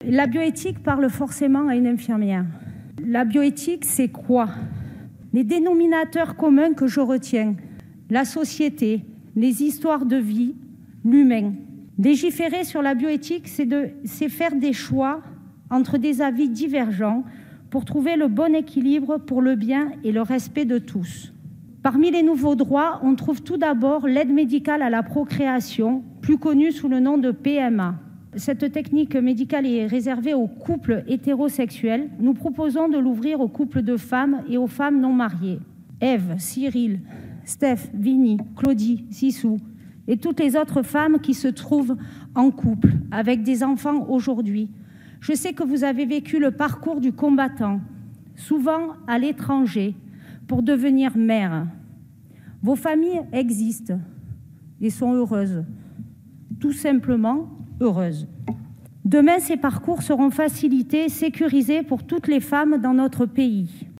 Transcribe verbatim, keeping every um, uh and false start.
La bioéthique parle forcément à une infirmière. La bioéthique, c'est quoi? Les dénominateurs communs que je retiens: la société, les histoires de vie, l'humain. Légiférer sur la bioéthique, c'est de, c'est faire des choix entre des avis divergents pour trouver le bon équilibre pour le bien et le respect de tous. Parmi les nouveaux droits, on trouve tout d'abord l'aide médicale à la procréation, plus connue sous le nom de P M A. Cette technique médicale est réservée aux couples hétérosexuels. Nous proposons de l'ouvrir aux couples de femmes et aux femmes non mariées. Ève, Cyril, Steph, Vinnie, Claudie, Sissou et toutes les autres femmes qui se trouvent en couple avec des enfants aujourd'hui. Je sais que vous avez vécu le parcours du combattant, souvent à l'étranger, pour devenir mère. Vos familles existent et sont heureuses, tout simplement heureuses. Demain, ces parcours seront facilités, sécurisés pour toutes les femmes dans notre pays.